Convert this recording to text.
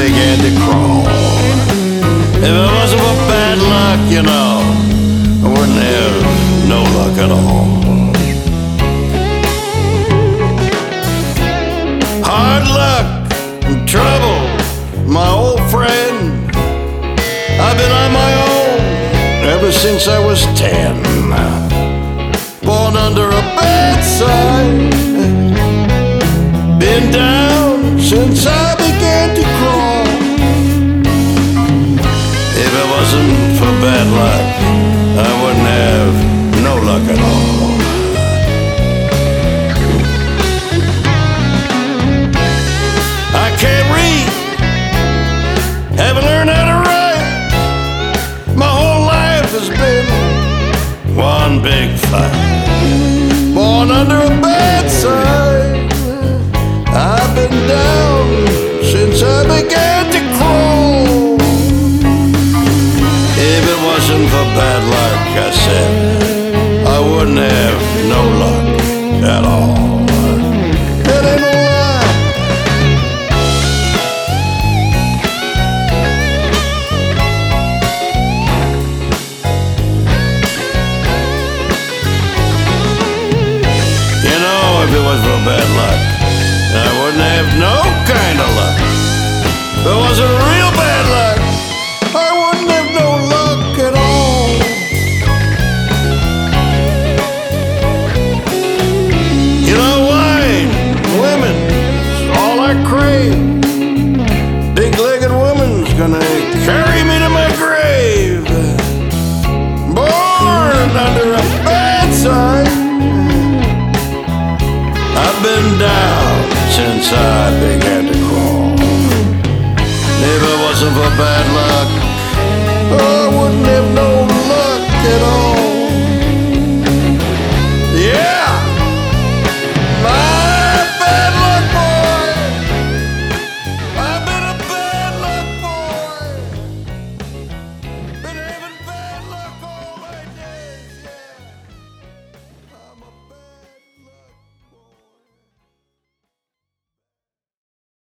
began to crawl. If it wasn't for bad luck, you know, I wouldn't have no luck at all. Hard luck and trouble, my old friend. I've been on my own ever since I was 10. Born under a bad sign, been down since I began to crawl. If it wasn't for bad luck, I wouldn't have no luck at all. I can't read, haven't learned how to write. My whole life has been one big fight. Born under a bad sign, I've been down since I began to crawl. If it wasn't for bad luck, I said, I wouldn't have no luck at all. It ain't no lie. You know, if it was for bad luck, I wouldn't have no kind of luck. If it wasn't real bad luck, I wouldn't have no luck at all. You know, wine, women, it's all I crave. Big-legged woman's gonna carry me to my grave. Born under a bad sign, I've been down since I began to crawl. If it wasn't for bad luck,